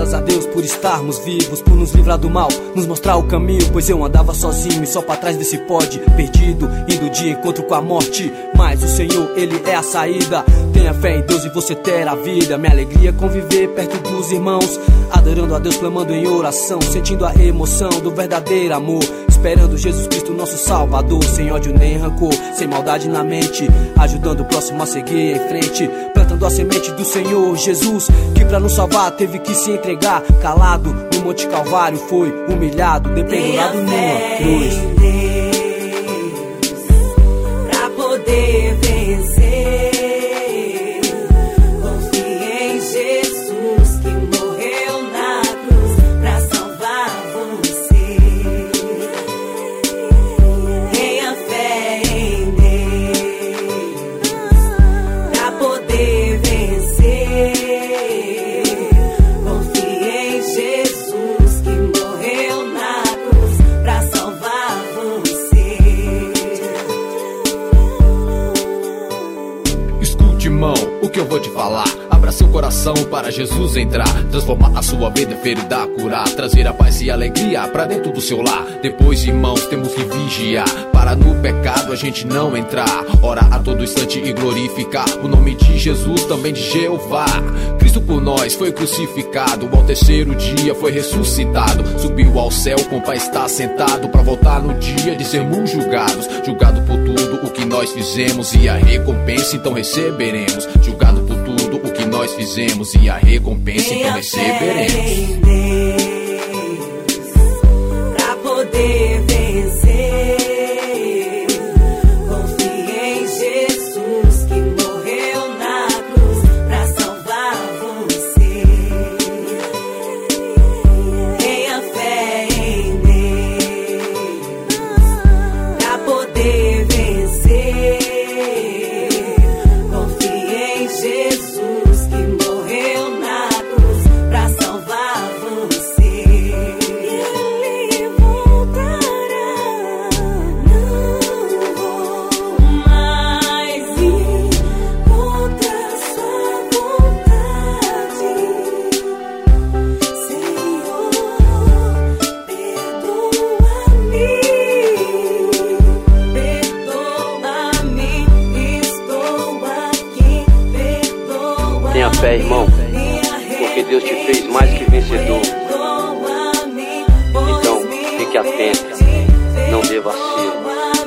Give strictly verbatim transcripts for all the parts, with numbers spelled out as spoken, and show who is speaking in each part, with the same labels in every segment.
Speaker 1: Graças a Deus por estarmos vivos, por nos livrar do mal, nos mostrar o caminho. Pois eu andava sozinho e só pra trás desse pod, perdido, indo de encontro com a morte. Mas o Senhor, Ele é a saída. Tenha fé em Deus e você terá vida. Minha alegria é conviver perto dos irmãos, adorando a Deus, clamando em oração, sentindo a emoção do verdadeiro amor, esperando Jesus Cristo, nosso Salvador. Sem ódio nem rancor, sem maldade na mente, ajudando o próximo a seguir em frente, plantando a semente do Senhor Jesus, que pra nos salvar teve que se entregar. Calado no Monte Calvário, foi humilhado, dependurado numa cruz.
Speaker 2: Pra poder vencer,
Speaker 3: o que eu vou te falar? Abra seu coração para Jesus entrar, transformar a sua vida, ferida, curar, trazer a paz e a alegria pra dentro do seu lar. Depois, irmãos, temos que vigiar para no pecado a gente não entrar. Orar a todo instante e glorificar o nome de Jesus, também de Jeová. Cristo por nós foi crucificado, ao terceiro dia foi ressuscitado, subiu ao céu, com pai está sentado, pra voltar no dia de sermos julgados. Julgado por tudo o que nós fizemos e a recompensa então receberemos. Julgado por tudo o que nós fizemos e a recompensa então receberemos.
Speaker 2: Pra poder vencer, confie em Jesus que morreu na cruz pra salvar você. Tenha fé em Deus pra poder vencer. Confie em Jesus que morreu na cruz pra salvar você. Ele voltará, não vou mais ir contra sua vontade. Senhor, perdoa-me, perdoa-me, estou aqui, perdoa-me.
Speaker 1: Tenha fé, irmão, porque Deus te fez mais que vencedor. Então, fique atento, não dê vacilo.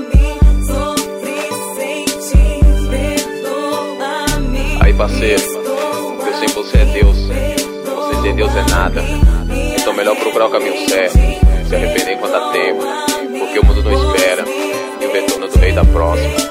Speaker 3: Aí, parceiro, eu sei que você é Deus, você sem Deus é nada. Então melhor procurar o caminho certo, se arrepender enquanto há tempo, porque o mundo não espera e o retorno do rei da próxima.